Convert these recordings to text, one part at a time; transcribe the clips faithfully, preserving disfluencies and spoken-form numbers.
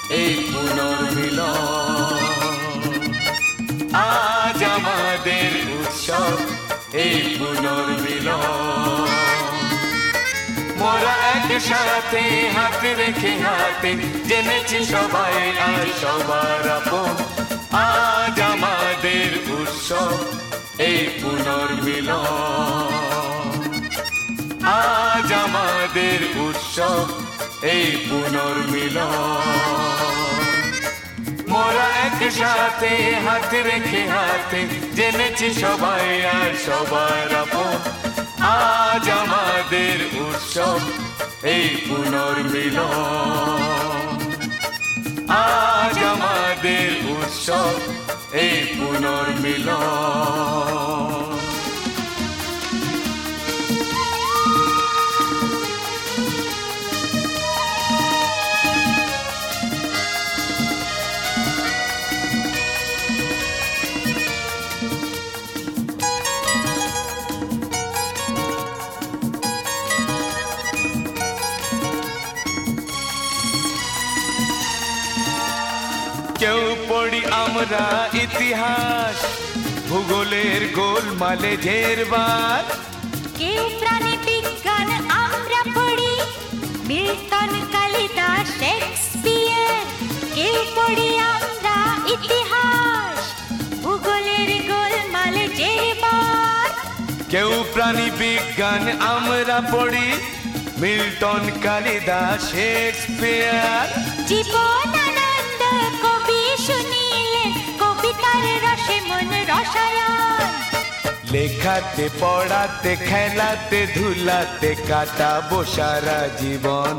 এই পুনর্মিলন। আজ আমাদের উৎসব এই পুনর্মিলন। মোরা একসাথে হাত রেখে হাতে জেনেছি সবাই আর সবার আপন। আজ আমাদের উৎসব এই পুনর্মিলন। আজ আমাদের উৎসব এই পুনর্মিলন। মোরা একসাথে হাত রেখে হাতে জেনেছি সবাই আর সবার আপন। আজ আমাদের উৎসব এই পুনর্মিলন। আজ আমাদের উৎসব এই পুনর্মিলন। কেউ পড়ি আমরা ইতিহাস ভূগোলের গোলমালে ঝেরবার। কেউ প্রাণী বিজ্ঞান আমরা পড়ি মিল্টন কালিদাস শেক্সপিয়ার। কেউ পড়ি আমরা ইতিহাস ভূগোলের গোলমালে ঝেরবার। কেউ প্রাণী বিজ্ঞান আমরা পড়ি মিল্টন কালিদাস শেক্সপিয়ার। জীবন কবি শুনিলেন কবিতার রসে মন রসায়ন। লেখাতে পড়াতে খেলাতে ধুলাতে কাটাবো সারা জীবন।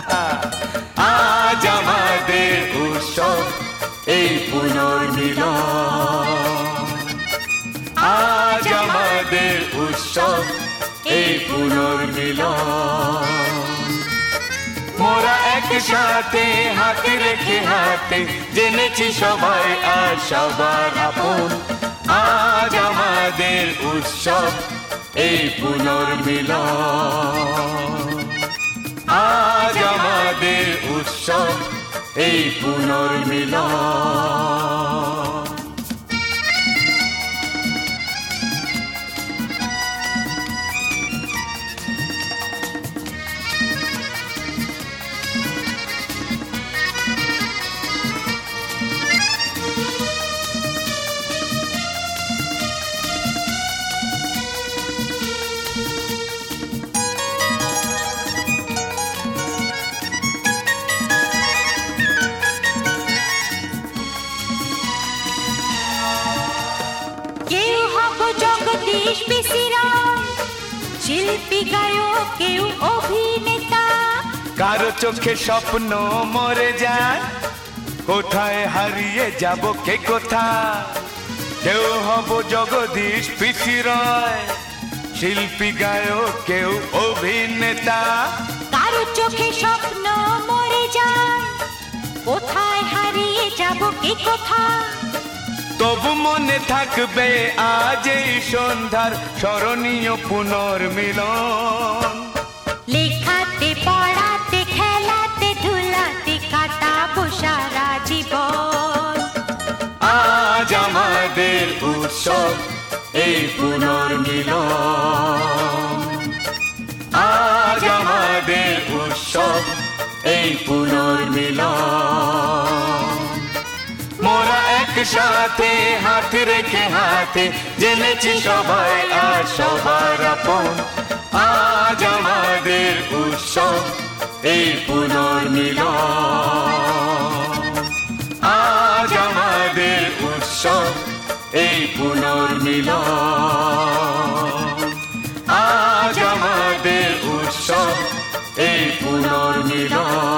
আজ আমাদের উৎসব এই পুনর্মিলন। আজ আমাদের উৎসব এই পুনর্মিলন। মোরা একসাথে হাত রেখে হাতে জেনেছি সবাই আর সবার আপন। আজ আমাদের উৎসব এই পুনর্মিলন। আজ আমাদের উৎসব এই পুনর্মিলন। শিল্পী গায়ক কেউ অভিনেতা। কারো চোখে স্বপ্ন মরে যায় কোথায় হারিয়ে যাব কে কোথা। কেউ হব জগদীশ পিসি রয় শিল্পী গায়ক কেউ অভিনেতা। কারো চোখে স্বপ্ন মরে যায় কোথায় হারিয়ে যাব কে কোথা। তবু মনে থাকবে আজ এই সন্ধ্যার স্মরণীয় পুনর্মিলন। লেখাতে পড়াতে খেলাতে ধুলাতে কাটাবো সারা জীবন। আজ আমাদের উৎসব এই পুনর্মিলন। আজ আমাদের উৎসব এই পুনর্মিলন। মোরা একসাথে হাত রেখে হাতে জেনেছি সবাই আর সবার আপন। আজ আমাদের উৎসব এই পুনর্মিলন। আজ আমাদের উৎসব এই পুনর্মিলন। আজ আমাদের উৎসব এই পুনর্মিলন।